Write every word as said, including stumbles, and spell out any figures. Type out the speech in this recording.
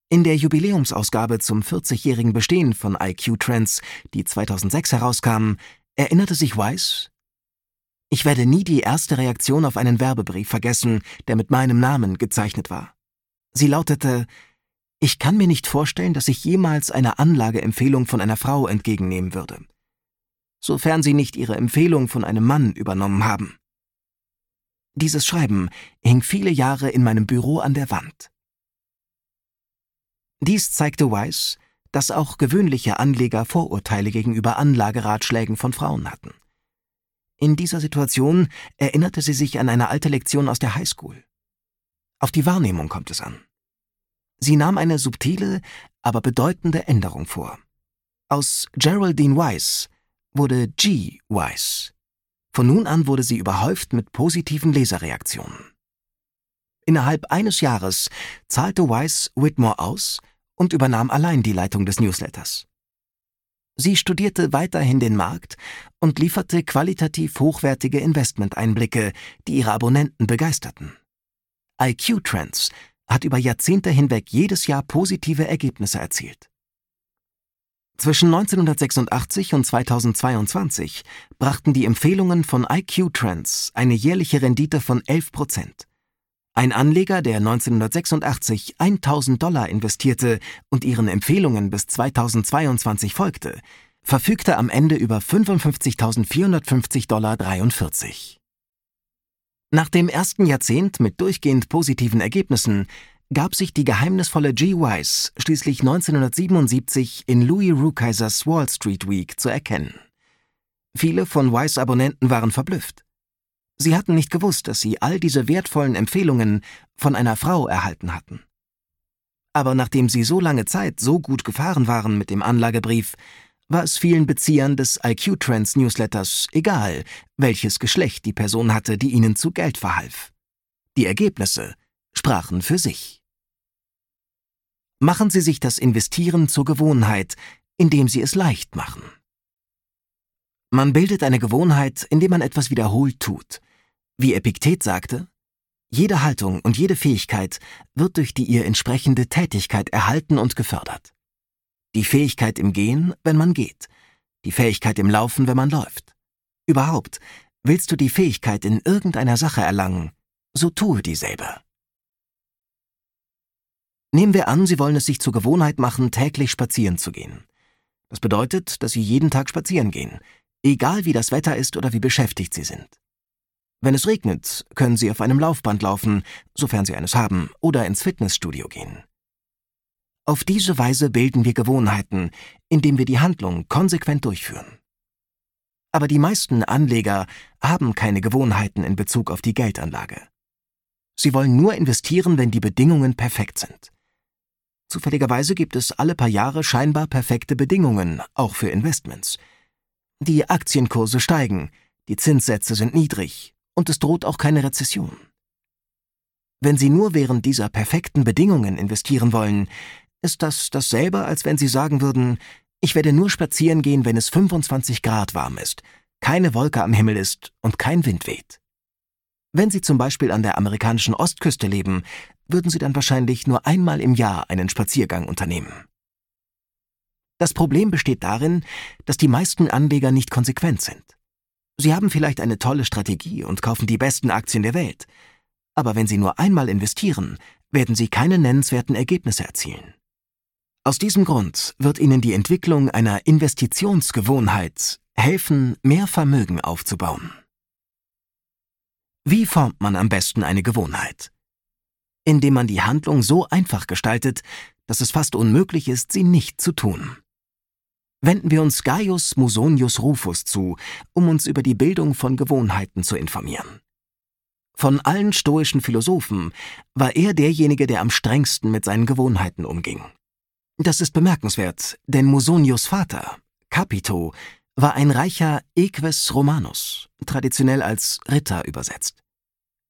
In der Jubiläumsausgabe zum vierzigjährigen Bestehen von I Q Trends, die zweitausendsechs herauskam, erinnerte sich Weiss: „Ich werde nie die erste Reaktion auf einen Werbebrief vergessen, der mit meinem Namen gezeichnet war. Sie lautete: Ich kann mir nicht vorstellen, dass ich jemals eine Anlageempfehlung von einer Frau entgegennehmen würde. Sofern Sie nicht Ihre Empfehlung von einem Mann übernommen haben." Dieses Schreiben hing viele Jahre in meinem Büro an der Wand. Dies zeigte Weiss, dass auch gewöhnliche Anleger Vorurteile gegenüber Anlageratschlägen von Frauen hatten. In dieser Situation erinnerte sie sich an eine alte Lektion aus der Highschool. Auf die Wahrnehmung kommt es an. Sie nahm eine subtile, aber bedeutende Änderung vor. Aus Geraldine Weiss wurde G. Weiss. Von nun an wurde sie überhäuft mit positiven Leserreaktionen. Innerhalb eines Jahres zahlte Weiss Whitmore aus und übernahm allein die Leitung des Newsletters. Sie studierte weiterhin den Markt und lieferte qualitativ hochwertige Investmenteinblicke, die ihre Abonnenten begeisterten. I Q Trends hat über Jahrzehnte hinweg jedes Jahr positive Ergebnisse erzielt. Zwischen neunzehnhundertsechsundachtzig und zweitausendzweiundzwanzig brachten die Empfehlungen von I Q Trends eine jährliche Rendite von elf Prozent. Ein Anleger, der neunzehnhundertsechsundachtzig eintausend Dollar investierte und ihren Empfehlungen bis zweitausendzweiundzwanzig folgte, verfügte am Ende über fünfundfünfzigtausendvierhundertfünfzig Dollar dreiundvierzig. Nach dem ersten Jahrzehnt mit durchgehend positiven Ergebnissen gab sich die geheimnisvolle G. Weiss schließlich neunzehnhundertsiebenundsiebzig in Louis Rukeyser's Wall Street Week zu erkennen. Viele von Weiss' Abonnenten waren verblüfft. Sie hatten nicht gewusst, dass sie all diese wertvollen Empfehlungen von einer Frau erhalten hatten. Aber nachdem sie so lange Zeit so gut gefahren waren mit dem Anlagebrief, war es vielen Beziehern des I Q Trends Newsletters egal, welches Geschlecht die Person hatte, die ihnen zu Geld verhalf. Die Ergebnisse sprachen für sich. Machen Sie sich das Investieren zur Gewohnheit, indem Sie es leicht machen. Man bildet eine Gewohnheit, indem man etwas wiederholt tut. Wie Epiktet sagte: Jede Haltung und jede Fähigkeit wird durch die ihr entsprechende Tätigkeit erhalten und gefördert. Die Fähigkeit im Gehen, wenn man geht. Die Fähigkeit im Laufen, wenn man läuft. Überhaupt, willst du die Fähigkeit in irgendeiner Sache erlangen, so tue dieselbe. Nehmen wir an, Sie wollen es sich zur Gewohnheit machen, täglich spazieren zu gehen. Das bedeutet, dass Sie jeden Tag spazieren gehen, egal wie das Wetter ist oder wie beschäftigt Sie sind. Wenn es regnet, können Sie auf einem Laufband laufen, sofern Sie eines haben, oder ins Fitnessstudio gehen. Auf diese Weise bilden wir Gewohnheiten, indem wir die Handlung konsequent durchführen. Aber die meisten Anleger haben keine Gewohnheiten in Bezug auf die Geldanlage. Sie wollen nur investieren, wenn die Bedingungen perfekt sind. Zufälligerweise gibt es alle paar Jahre scheinbar perfekte Bedingungen, auch für Investments. Die Aktienkurse steigen, die Zinssätze sind niedrig und es droht auch keine Rezession. Wenn Sie nur während dieser perfekten Bedingungen investieren wollen, ist das dasselbe, als wenn Sie sagen würden: Ich werde nur spazieren gehen, wenn es fünfundzwanzig Grad warm ist, keine Wolke am Himmel ist und kein Wind weht. Wenn Sie zum Beispiel an der amerikanischen Ostküste leben, würden Sie dann wahrscheinlich nur einmal im Jahr einen Spaziergang unternehmen. Das Problem besteht darin, dass die meisten Anleger nicht konsequent sind. Sie haben vielleicht eine tolle Strategie und kaufen die besten Aktien der Welt, aber wenn Sie nur einmal investieren, werden Sie keine nennenswerten Ergebnisse erzielen. Aus diesem Grund wird Ihnen die Entwicklung einer Investitionsgewohnheit helfen, mehr Vermögen aufzubauen. Wie formt man am besten eine Gewohnheit? Indem man die Handlung so einfach gestaltet, dass es fast unmöglich ist, sie nicht zu tun. Wenden wir uns Gaius Musonius Rufus zu, um uns über die Bildung von Gewohnheiten zu informieren. Von allen stoischen Philosophen war er derjenige, der am strengsten mit seinen Gewohnheiten umging. Das ist bemerkenswert, denn Musonius' Vater, Capito, war ein reicher Eques Romanus, traditionell als Ritter übersetzt.